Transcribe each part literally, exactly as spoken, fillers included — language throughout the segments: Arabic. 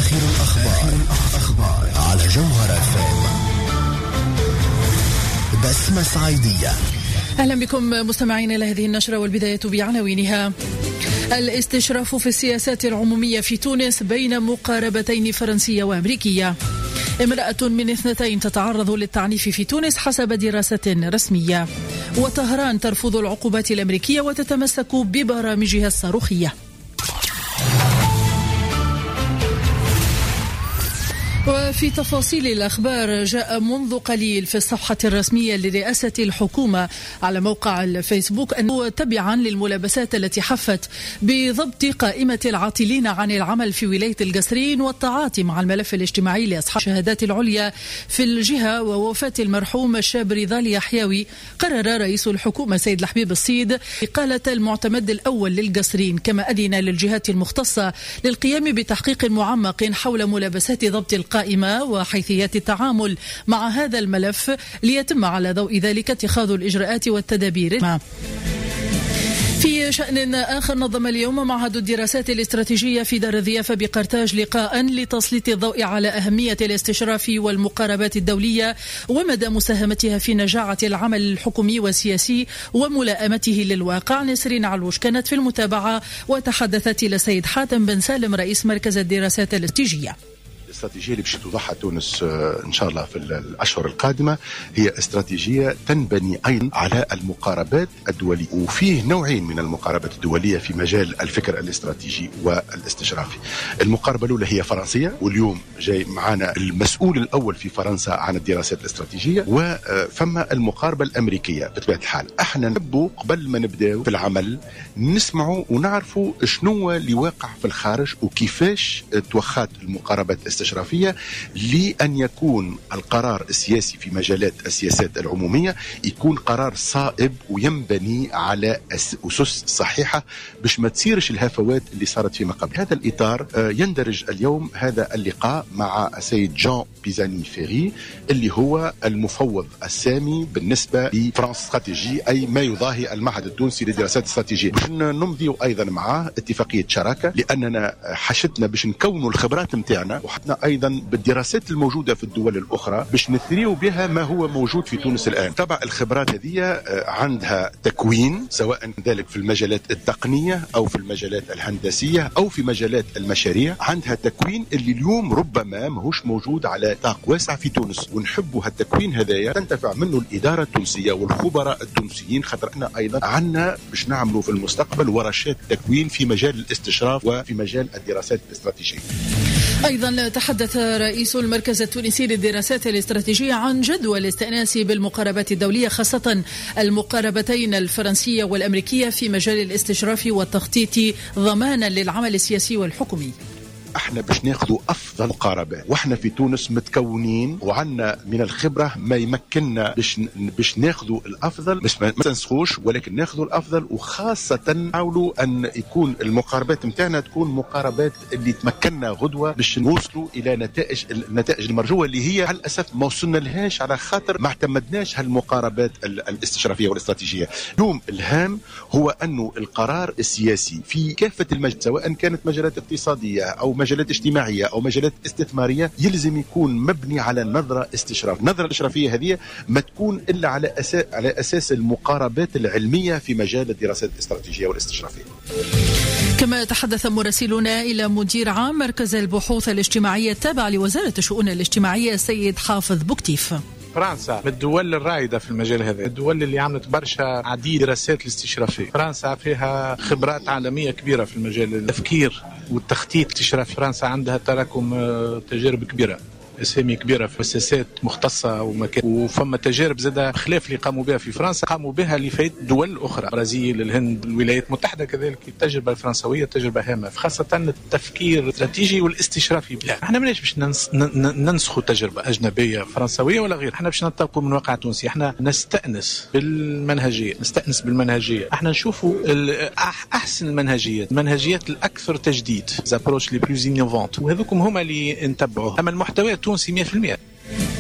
آخر الأخبار أخبار على جوهر اف ام. بسمة صعيدية. أهلا بكم مستمعين إلى هذه النشرة، والبداية بعناوينها. الاستشراف في السياسات العمومية في تونس بين مقاربتين فرنسية وأمريكية. امرأة من اثنتين تتعرض للتعنيف في تونس حسب دراسة رسمية. وطهران ترفض العقوبات الأمريكية وتتمسك ببرامجها الصاروخية. وفي تفاصيل الأخبار، جاء منذ قليل في الصفحة الرسمية لرئاسة الحكومة على موقع الفيسبوك أنه تبعا للملابسات التي حفت بضبط قائمة العاطلين عن العمل في ولاية القصرين والتعاطي مع الملف الاجتماعي لأصحاب الشهادات العليا في الجهة ووفاة المرحوم الشاب رضال يحيوي، قرر رئيس الحكومة سيد الحبيب الصيد إقالة المعتمد الأول للقصرين، كما أذن للجهات المختصة للقيام بتحقيق معمق حول ملابسات ضبط القائمة قائمة وحيثيات التعامل مع هذا الملف ليتم على ضوء ذلك اتخاذ الإجراءات والتدابير. في شأن آخر، نظم اليوم معهد الدراسات الاستراتيجية في دار الضيافة بقرطاج لقاء لتسليط الضوء على أهمية الاستشراف والمقاربات الدولية ومدى مساهمتها في نجاعة العمل الحكومي والسياسي وملائمته للواقع. نسرين علوش كانت في المتابعة وتحدثت إلى سيد حاتم بن سالم رئيس مركز الدراسات الاستراتيجية. الاستراتيجية اللي باش توضحها تونس إن شاء الله في الأشهر القادمة هي استراتيجية تنبني أيضا على المقاربات الدولية، وفيه نوعين من المقاربات الدولية في مجال الفكر الاستراتيجي والاستشرافي. المقاربة الأولى هي فرنسية، واليوم جاي معنا المسؤول الأول في فرنسا عن الدراسات الاستراتيجية، وفما المقاربة الأمريكية. بطبيعة الحال احنا نبدو قبل ما نبدأ في العمل نسمعوا ونعرفوا شنو اللي واقع في الخارج وكيفاش توخات المقاربات الاستشرافية لأن يكون القرار السياسي في مجالات السياسات العمومية يكون قرار صائب وينبني على أسس صحيحة باش ما تصيرش الهفوات اللي صارت فيما قبل. هذا الإطار يندرج اليوم هذا اللقاء مع السيد جان بيزاني فيري اللي هو المفوض السامي بالنسبة لفرنسا استراتيجي، أي ما يضاهي المعهد التونسي للدراسات الاستراتيجية. باش نمضي أيضا معه اتفاقية شراكة لأننا حشدنا باش نكونوا الخبرات متاعنا وحدنا أيضا بالدراسات الموجودة في الدول الأخرى باش نثريوا بها ما هو موجود في تونس الآن. طبعا الخبرات هذه عندها تكوين سواء ذلك في المجالات التقنية أو في المجالات الهندسية أو في مجالات المشاريع، عندها تكوين اللي اليوم ربما ماهوش موجود على نطاق واسع في تونس، ونحبوا هالتكوين هذايا تنتفع منه الإدارة التونسية والخبراء التونسيين، خاطر احنا أيضا عندنا باش نعملوا في المستقبل ورشات تكوين في مجال الاستشراف وفي مجال الدراسات الاستراتيجية. أيضا تحدث رئيس المركز التونسي للدراسات الاستراتيجية عن جدوى الاستئناس بالمقاربات الدولية، خاصة المقاربتين الفرنسية والأمريكية في مجال الاستشراف والتخطيط ضمانا للعمل السياسي والحكومي. احنا باش ناخذوا افضل مقاربات، واحنا في تونس متكونين وعندنا من الخبره ما يمكننا باش باش ناخذوا الافضل، باش ما تنسخوش ولكن ناخذوا الافضل، وخاصه نحاولوا ان يكون المقاربات نتاعنا تكون مقاربات اللي تمكننا غدوه باش نوصلوا الى نتائج النتائج المرجوه اللي هي على الاسف ما وصلنا لهاش على خاطر ما اعتمدناش هالمقاربات الاستشرافيه والاستراتيجيه. اليوم الهام هو انه القرار السياسي في كافه المجالات سواء كانت مجالات اقتصاديه او مجالات اجتماعية أو مجالات استثمارية يلزم يكون مبني على نظرة استشراف. النظرة الاستشرافية هذه ما تكون إلا على أساس على أساس المقاربات العلمية في مجال الدراسات الاستراتيجية والاستشرافية. كما تحدث مراسلنا إلى مدير عام مركز البحوث الاجتماعية التابع لوزارة الشؤون الاجتماعية السيد حافظ بوكتيف. فرنسا من الدول الرائدة في المجال هذا، الدول اللي عملت برشا عديد دراسات الاستشرافية. فرنسا فيها خبرات عالمية كبيرة في المجال التفكير والتخطيط الاستشرافي. فرنسا عندها تراكم تجارب كبيرة، اسامي كبيره في مؤسسات مختصه ومكان، وفما تجارب زاده خلاف اللي قاموا بها في فرنسا قاموا بها لفائده دول اخرى، برازيل، الهند، الولايات المتحده كذلك. التجربه الفرنسويه تجربه هامه، خاصه التفكير الاستراتيجي والاستشرافي. لا احنا ماناش باش ننس ننسخوا تجربه اجنبيه فرنسويه ولا غير، احنا باش ننطلقوا من واقع تونسي. احنا نستانس بالمنهجيه نستانس بالمنهجيه احنا نشوفوا احسن المنهجيات، المنهجيات الاكثر تجديد، زابروش لي بلوز انوفونت، وهذوكم هما اللي نتبعوها. اما المحتوى التونسي مئة بالمئة.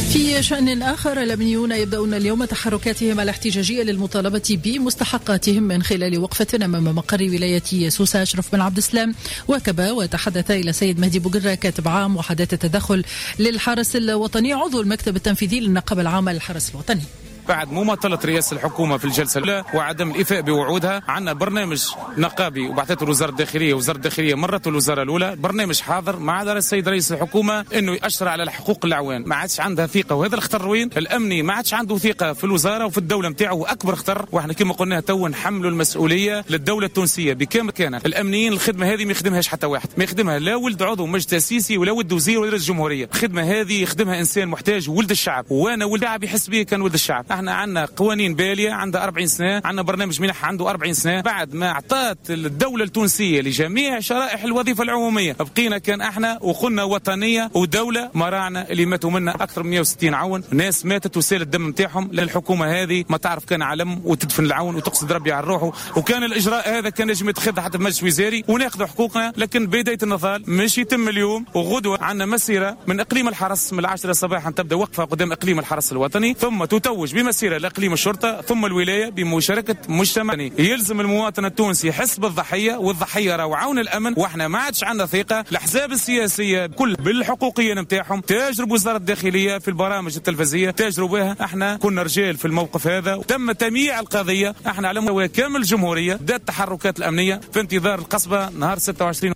في شأن آخر، الأمنيون يبدأون اليوم تحركاتهم الاحتجاجية للمطالبة بمستحقاتهم من خلال وقفة أمام مقر ولاية سوسة. أشرف بن عبد السلام واكب وتحدث إلى سيد مهدي بوقرة كاتب عام وحدات التدخل للحرس الوطني عضو المكتب التنفيذي للنقابة العامة للحرس الوطني. بعد مماطلة رئاسة الحكومة في الجلسة الأولى وعدم الإيفاء بوعودها، عندنا برنامج نقابي وبعثته الوزارة الداخلية، وزارة الداخلية مرته الوزارة الأولى برنامج حاضر مع السيد رئيس الحكومة إنه يأشر على حقوق الأعوان. ما عادش عندها ثقة، وهذا الخطر وين؟ الأمني ما عادش عنده ثقة في الوزارة وفي الدولة متاعه، وأكبر خطر. وإحنا كما قلنا تو نحملوا المسؤولية للدولة التونسية بكامل كانت. الأمنيين الخدمة هذه ما يخدمهاش حتى واحد، ما يخدمها لا ولد عضو مجلس تأسيسي ولا ولد وزير ولا رئيس جمهورية. الخدمة هذه يخدمها إنسان محتاج ولد الشعب، وأنا ولد الشعب يحس به كان ولد الشعب. إحنا عندنا قوانين بالية عندها أربعين سنة، عندنا برنامج منح عنده أربعين سنة. بعد ما أعطت الدولة التونسية لجميع شرائح الوظيفة العمومية بقينا كان احنا وقلنا وطنية ودولة مراعنا اللي ماتوا منا أكثر من مئة وستين عون، ناس ماتت وسال الدم نتاعهم. للحكومة هذه ما تعرف كان علم وتدفن العون وتقصد ربي على الروح، وكان الإجراء هذا كان يجب يتخذ حتى بمجلس وزاري وناخذ حقوقنا. لكن بداية النضال مش يتم اليوم، وغدوة عندنا مسيرة من إقليم الحرس من العاشرة صباحا تبدأ وقفة قدام إقليم الحرس الوطني، ثم تتوج بمسيرة لإقليم الشرطة، ثم الولاية بمشاركة مجتمع. يلزم المواطن التونسي يحس بالضحية، والضحية راهو عون الأمن. واحنا ما عادش عندنا ثقة. الأحزاب السياسية كل بالحقوقية نتاعهم تجرب وزارة الداخلية في البرامج التلفزية تجربها. احنا كنا رجال في الموقف هذا، تم تمييع القضية. احنا على مستوى كامل الجمهورية بدأت التحركات الأمنية في انتظار القصبة نهار ستة وعشرين.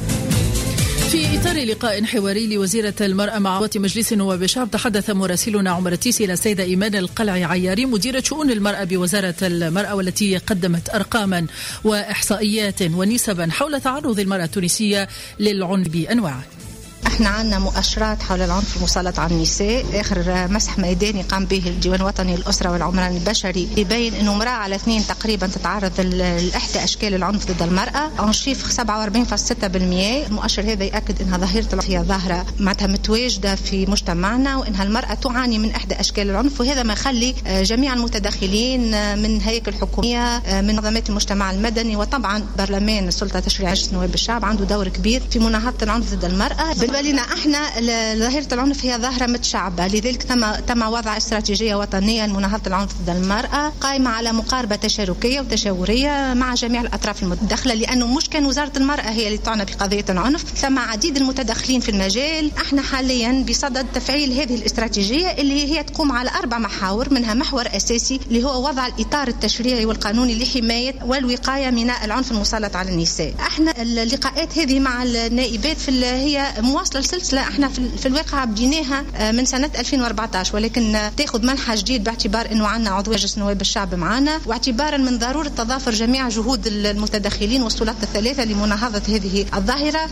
في إطار لقاء حواري لوزيرة المرأة مع عضوة مجلس نواب الشعب، تحدث مراسلنا عمر التيسي إلى السيدة إيمان القلعي عياري مديرة شؤون المرأة بوزارة المرأة، والتي قدمت أرقاما وإحصائيات ونسبا حول تعرض المرأة التونسية للعنف بأنواعه. احنا عندنا مؤشرات حول العنف المسلط على النساء. اخر مسح ميداني قام به الديوان الوطني للاسره والعمران البشري يبين انه امراه على اثنين تقريبا تتعرض لاحدى اشكال العنف ضد المراه، عن شيف سبعة وأربعين فاصلة ستة بالمئة. المؤشر هذا ياكد انها ظاهره العنف هي ظاهره معناتها متواجده في مجتمعنا، وانها المراه تعاني من احدى اشكال العنف. وهذا ما يخلي جميع المتدخلين من هيكل حكوميه، من منظمات المجتمع المدني، وطبعا برلمان السلطه التشريعيه مجلس نواب الشعب عنده دور كبير في مناهضه العنف ضد المراه. بالنسبه لنا احنا ظاهره العنف هي ظاهره متشعبه، لذلك تم تم وضع استراتيجيه وطنيه لمناهضه العنف ضد المراه قائمه على مقاربه تشاركيه وتشاوريه مع جميع الاطراف المتدخله، لانه مش كان وزاره المراه هي اللي تعنى بقضيه العنف، ثم عديد المتدخلين في المجال. احنا حاليا بصدد تفعيل هذه الاستراتيجيه اللي هي تقوم على اربع محاور، منها محور اساسي اللي هو وضع الاطار التشريعي والقانوني لحمايه والوقايه من العنف المسلط على النساء. احنا اللقاءات هذه مع النائبات في هي مواصله سلسلة احنا في الواقع بديناها من سنة ألفين وأربعة عشر، ولكن تاخذ منحى جديد باعتبار انه عندنا عضو مجلس نواب الشعب معنا، واعتبارا من ضرورة تضافر جميع جهود المتدخلين والسلطات الثلاثة لمناهضة هذه الظاهرة.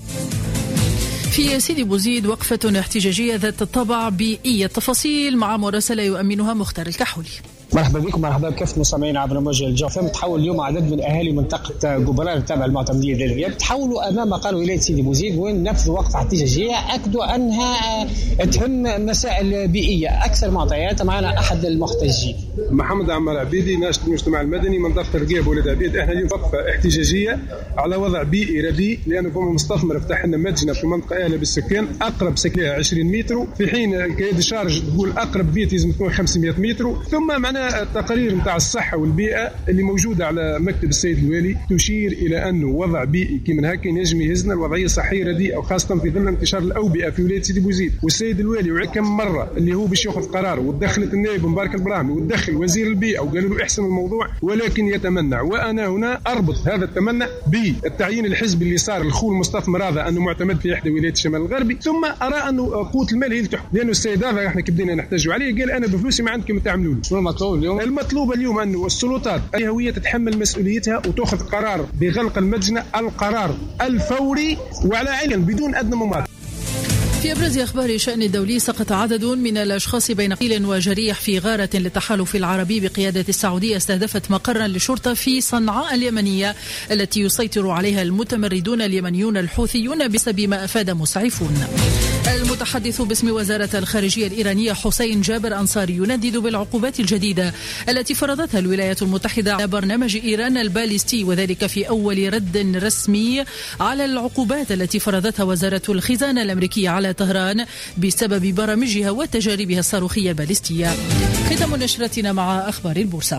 في سيدي بوزيد وقفة احتجاجية ذات طابع بيئي. التفاصيل مع مراسلة يؤمنها مختار الكحولي. مرحبا بكم، مرحبا بكافة مستمعين عبر موجة الجو. تحول اليوم عدد من اهالي منطقه جبران التابعه للمعتمديه ديال الرياض تحولوا امام مقر ولايه سيدي بوزيد، وين نفذوا وقفه احتجاجيه اكدوا انها تهم مسائل بيئيه. اكثر معطيات معنا احد المحتجين محمد عمار عبيدي، ناشط المجتمع المدني منطقه الرقيب ولاد عبيد. احنا اليوم وقفه احتجاجيه على وضع بيئي رديء، لانه فما مستثمر فتح لنا مدينه في منطقه اهله بالسكان اقرب سكنها عشرين متر، في حين كيد شارج تقول اقرب بيت لازم تكون خمسمئة متر. ثم معنا التقارير نتاع الصحه والبيئه اللي موجوده على مكتب السيد الوالي تشير الى انه وضع بيئي كيما هكا ينجم يهزنا الوضعيه الصحيه رديئه، وخاصه في ظل انتشار الاوبئه في ولايه سيدي بوزيد. والسيد الوالي وعد كم مره اللي هو باش ياخذ قرار، ودخلت النائب مبارك البراهمي ودخل وزير البيئه وقالوا له احسن الموضوع، ولكن يتمنع. وانا هنا اربط هذا التمنع بالتعيين الحزبي اللي صار الخو المستثمر هذا انه معتمد في احدى ولايات الشمال الغربي، ثم ارى انه قوت المال هي اللي تحكم، لانه السيد هذا احنا كبدينا نحتاجوا عليه قال انا بفلوسي ما عندكم تعملوا لي. شنو المطلوب اليوم؟ المطلوب اليوم انه السلطات الهويه تتحمل مسؤوليتها وتاخذ قرار بغلق المدجنه، القرار الفوري وعلى علم بدون ادنى مماطله. في أبرز أخبار الشأن الدولي، سقط عدد من الأشخاص بين قتيل وجريح في غارة للتحالف العربي بقيادة السعودية استهدفت مقرا للشرطة في صنعاء اليمنية التي يسيطر عليها المتمردون اليمنيون الحوثيون بسبب ما أفاد مسعفون. المتحدث باسم وزارة الخارجية الإيرانية حسين جابر أنصاري يندد بالعقوبات الجديدة التي فرضتها الولايات المتحدة على برنامج إيران الباليستي، وذلك في أول رد رسمي على العقوبات التي فرضتها وزارة الخزانة الأمريكية على طهران بسبب برامجها وتجاربها الصاروخية الباليستية. ختام نشرتنا مع أخبار البورصة.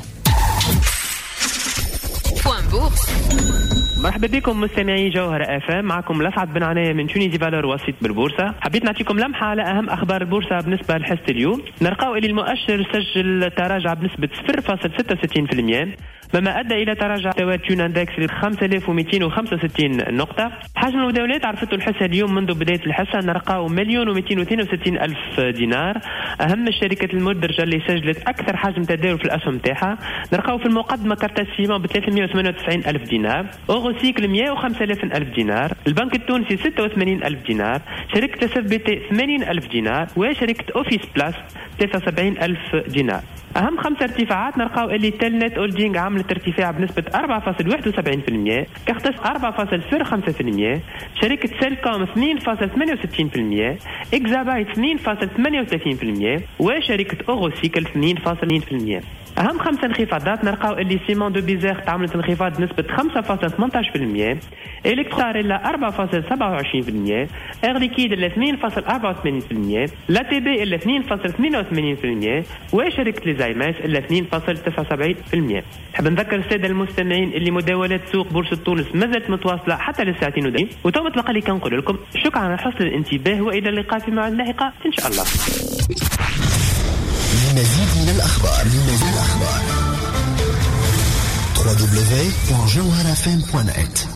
مرحبا بكم مستمعي جوهر اف ام، معكم لسعد بن عناية من تونيزي فالور وسيط بالبورصة. حبيت نعطيكم لمحة على أهم أخبار البورصة بالنسبة لحصة اليوم. نلقاو إلى المؤشر سجل تراجع بنسبة صفر فاصلة ستة وستين بالمئة، مما أدى إلى تراجع مستوى تيون اندكس ل خمسة آلاف ومئتين وخمسة وستين نقطة. حجم المداولات عرفته الحصة اليوم منذ بداية الحصة نلقاو مليون ومئتين واثنين وستين ألف دينار. أهم الشركات المدرجة اللي سجلت أكثر حجم تداول في الأسهم تاعها نلقاو في المقدمة كارتا سيما ب ثلاثمئة وثمانية وتسعين ألف دينار، أوغوسيكل مئة وخمسة آلاف ألف دينار، البنك التونسي ستة وثمانين ألف دينار، شركة اس اف بي تي ثمانين ألف دينار، وشركة اوفيس بلاس ثلاثة وسبعين ألف دينار. أهم خمسة ارتفاعات نلقاو اللي تلنت أولدينغ عملت ارتفاع بنسبة أربعة فاصلة واحد وسبعين بالمئة، كاختس أربعة فاصلة صفر خمسة بالمئة، شركة سيلكوم اثنين فاصلة ثمانية وستين بالمئة، إكزابايت اثنين فاصلة ثمانية وثلاثين بالمئة، وشركة أوغوسيكل اثنين فاصلة اثنين بالمئة. أهم خمسة انخفاضات نلقاو اللي سيمون دو بيزير تعملت انخفاض بنسبة خمسة فاصلة ثمانية عشر بالمئة، إلكتراريلا أربعة فاصلة سبعة وعشرين بالمئة، إير ليكيد اثنين فاصلة أربعة وثمانين بالمئة، لا تي بي اثنين فاصلة ثمانية وثمانين بالمئة، وشركة ليزايماس اثنين فاصلة تسعة وسبعين بالمئة. نحب نذكر السادة المستمعين اللي مداولات سوق بورصة تونس مازالت متواصلة حتى للساعتين ودقيقة، وتو مطلقة لي كنقول لكم شكرا على حسن الانتباه، وإلى اللقاء في الموعد اللاحقة إن شاء الله. للمزيد من الأخبار للمزيد من الأخبار دبليو دبليو دبليو دوت جوهر اف ام دوت نت.